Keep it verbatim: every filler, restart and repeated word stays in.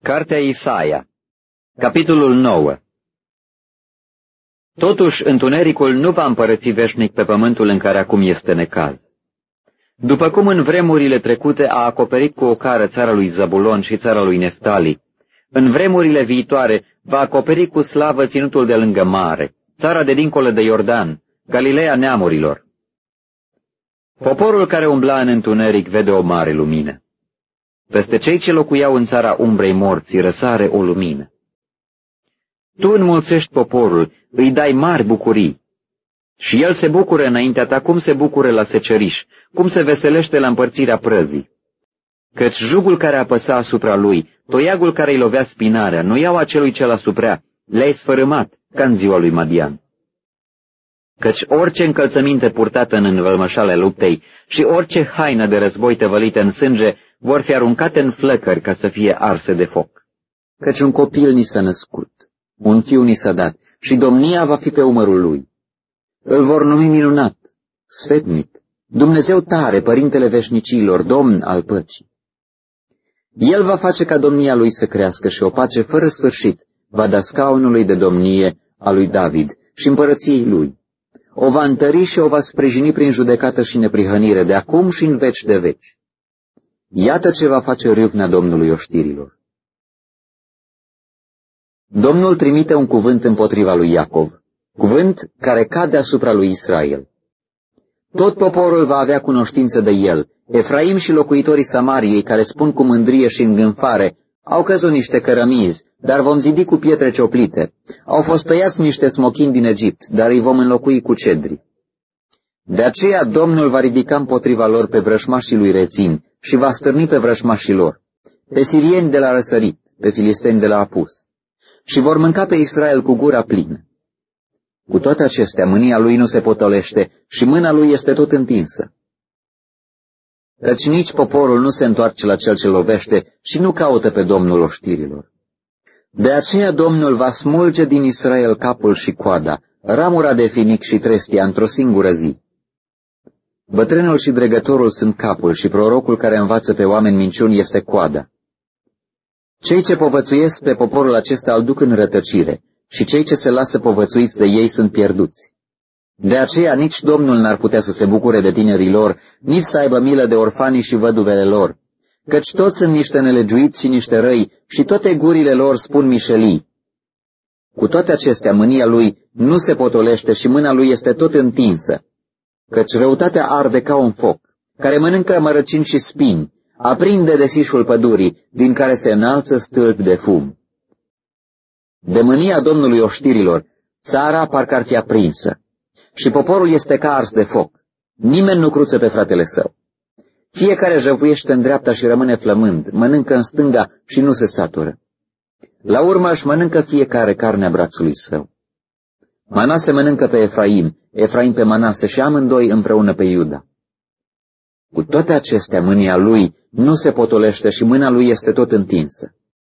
Cartea Isaia, capitolul nouă. Totuși, întunericul nu va împărăți veșnic pe pământul în care acum este necaz. După cum în vremurile trecute a acoperit cu o cară țara lui Zabulon și țara lui Neftali, în vremurile viitoare va acoperi cu slavă ținutul de lângă mare, țara de dincolo de Iordan, Galileea neamurilor. Poporul care umbla în întuneric vede o mare lumină. Peste cei ce locuiau în țara umbrei morții răsare o lumină. Tu înmulțești poporul, îi dai mari bucurii. Și el se bucură înaintea ta cum se bucură la seceriș, cum se veselește la împărțirea prăzii. Căci jugul care apăsa asupra lui, toiagul care îi lovea spinarea, noiaua celui ce l-asuprea, le-ai sfărâmat, ca în ziua lui Madian. Căci orice încălțăminte purtată în învălmășale luptei și orice haină de război tăvălită în sânge vor fi aruncate în flăcări ca să fie arse de foc. Căci un copil ni s-a născut, un fiu ni s-a dat și domnia va fi pe umărul lui. Îl vor numi minunat, sfetnic, Dumnezeu tare, Părintele veșnicilor, Domn al păcii. El va face ca domnia lui să crească și o pace fără sfârșit va da scaunului de domnie a lui David și împărăției lui. O va întări și o va sprijini prin judecată și neprihănire de acum și în veci de veci. Iată ce va face râvna Domnului oștirilor. Domnul trimite un cuvânt împotriva lui Iacov, cuvânt care cade asupra lui Israel. Tot poporul va avea cunoștință de el. Efraim și locuitorii Samariei, care spun cu mândrie și îngânfare, au căzut niște cărămizi, dar vom zidi cu pietre cioplite. Au fost tăiați niște smochini din Egipt, dar îi vom înlocui cu cedri. De aceea Domnul va ridica împotriva lor pe vrășmașii lui Rețin și va stârni pe vrășmașii lor, pe sirieni de la răsărit, pe filisteni de la apus, și vor mânca pe Israel cu gura plină. Cu toate acestea, mânia lui nu se potolește și mâna lui este tot întinsă. Căci nici poporul nu se întoarce la cel ce lovește și nu caută pe Domnul oștirilor. De aceea Domnul va smulge din Israel capul și coada, ramura de finic și trestia într-o singură zi. Bătrânul și dregătorul sunt capul și prorocul care învață pe oameni minciuni este coada. Cei ce povățuiesc pe poporul acesta îl duc în rătăcire și cei ce se lasă povățuiți de ei sunt pierduți. De aceea nici Domnul n-ar putea să se bucure de tinerii lor, nici să aibă milă de orfanii și văduvele lor, căci toți sunt niște nelegiuiți și niște răi și toate gurile lor spun mișelii. Cu toate acestea, mânia lui nu se potolește și mâna lui este tot întinsă, căci răutatea arde ca un foc, care mănâncă mărăcini și spini, aprinde desișul pădurii, din care se înalță stâlpi de fum. De mânia Domnului oștirilor, țara parcă ar fi aprinsă, și poporul este ca ars de foc. Nimeni nu cruță pe fratele său. Fiecare jăvuiește în dreapta și rămâne flămând, mănâncă în stânga și nu se satură. La urmă își mănâncă fiecare carnea brațului său. Manase mănâncă pe Efraim, Efraim pe Manase și amândoi împreună pe Iuda. Cu toate acestea, mânia lui nu se potolește și mâna lui este tot întinsă.